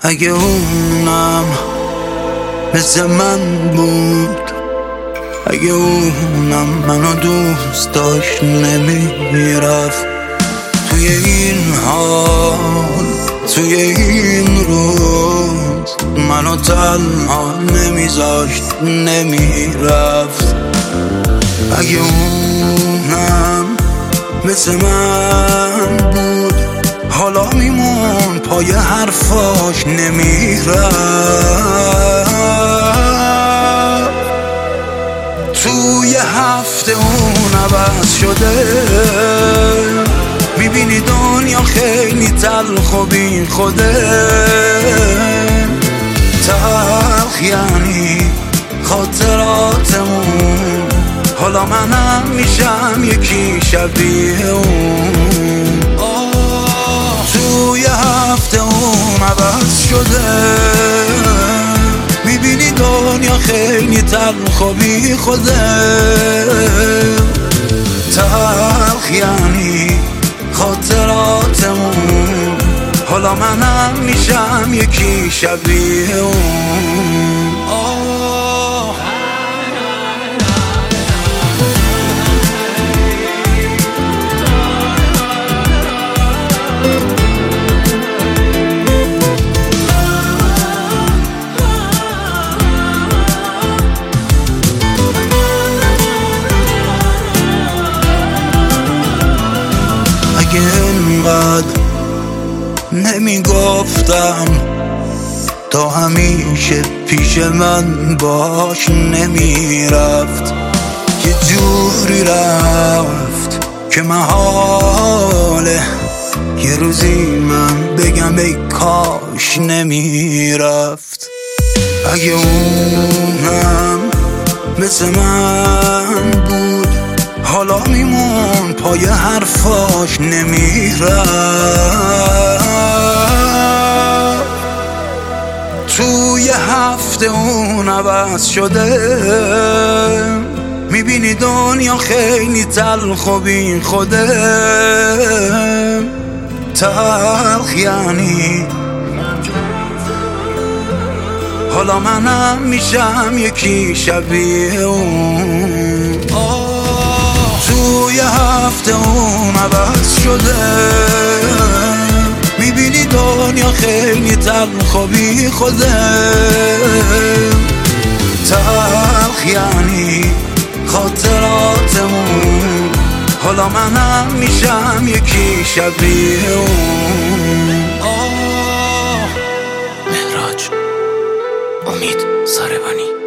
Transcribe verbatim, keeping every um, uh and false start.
اگه اونم مثل من بود، اگه اونم منو دوست داشت نمیرفت توی این حال، توی این روز منو تنها نمیذاشت نمیرفت. اگه اونم مثل من بود حالا میمون پای حرفاش نمیرفت. توی هفته اون عوض شده، میبینی دنیا خیلی تلخ و بی خوده. تلخ یعنی خاطراتمون، حالا منم میشم یکی شبیه اون. توی هفته اون عوض شده، میبینی دنیا خیلی تلخ و بی خوده. تلخ یعنی خاطراتمون، حالا منم میشم یکی شبیه اون. اگه اینقدر نمیگفتم تا همیشه پیش من باش نمیرفت. یه جوری رفت که محاله یه روزی من بگم ای کاش نمیرفت. اگه اونم مثل من بود حالا میمون پای حرفاش نمیرفت. توی هفته اون عوض شده، میبینی دنیا خیلی تلخ و بی خوده. تلخ یعنی حالا منم میشم یکی شبیه اون. توی هفته اون عوض شده، میبینی دنیا خیلی تلخ و بی خوده. تلخ یعنی خاطراتمون، حالا منم میشم یکی شبیه اون. مهراج، امید ساربانی.